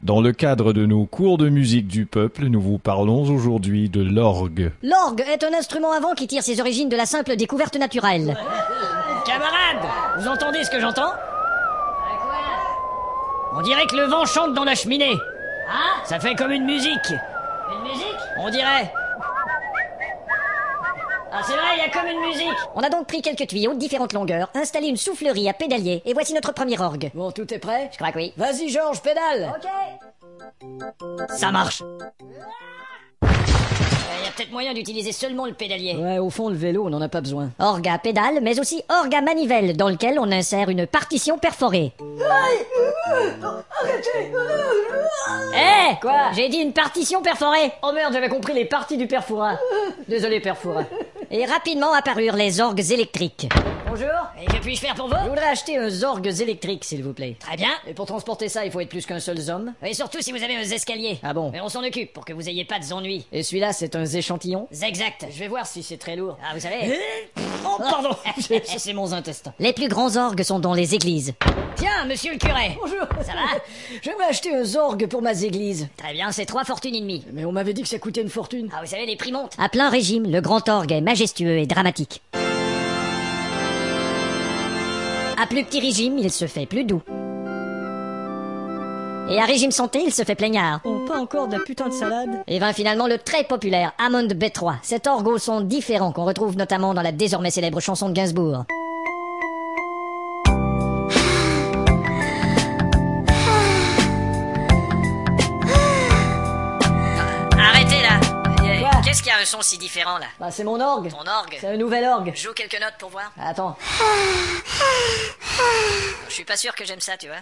Dans le cadre de nos cours de musique du peuple, nous vous parlons aujourd'hui de l'orgue. L'orgue est un instrument à vent qui tire ses origines de la simple découverte naturelle. Camarades, vous entendez ce que j'entends? On dirait que le vent chante dans la cheminée. Ah, Ça fait comme une musique. une musique? On dirait. Ah, c'est vrai, il y a comme une musique. On a donc pris quelques tuyaux de différentes longueurs, installé une soufflerie à pédalier, et voici notre premier orgue. Bon, tout est prêt? Je crois que oui. Vas-y, Georges, pédale. Ok. Ça marche. Il y a peut-être moyen d'utiliser seulement le pédalier. Ouais, au fond, le vélo, on n'en a pas besoin. Orgue à pédale, mais aussi orgue à manivelle, dans lequel on insère une partition perforée. Quoi? J'ai dit une partition perforée. Oh merde, j'avais compris les parties du père Fouras. Désolé, père Fouras. Et rapidement apparurent les orgues électriques. Bonjour. Et que puis-je faire pour vous? Je voudrais acheter un orgue électrique, s'il vous plaît. Très bien. Et pour transporter ça, il faut être plus qu'un seul homme. Et surtout si vous avez un escalier. Ah bon? Mais on s'en occupe pour que vous ayez pas de ennuis. Et celui-là, c'est un échantillon? Exact. Je vais voir si c'est très lourd. Ah, vous savez. Oh, pardon. C'est mon intestin. Les plus grands orgues sont dans les églises. Tiens, monsieur le curé. Bonjour. Ça va? J'aimerais acheter un orgue pour ma église. Très bien, c'est 3 fortunes et demie. Mais on m'avait dit que ça coûtait une fortune. Ah, vous savez, les prix montent. À plein régime, le grand orgue est majestueux et dramatique. À plus petit régime, il se fait plus doux. Et à régime santé, il se fait plaignard. Oh, pas encore de la putain de salade. Et vint finalement le très populaire Hammond B3. Cet orgue au son différent qu'on retrouve notamment dans la désormais célèbre chanson de Gainsbourg. Arrêtez là. Quoi? Qu'est-ce qu'il y a un son si différent là? Bah, c'est mon orgue. Ton orgue. C'est un nouvel orgue. Joue quelques notes pour voir. Attends. Je suis pas sûr que j'aime ça, tu vois.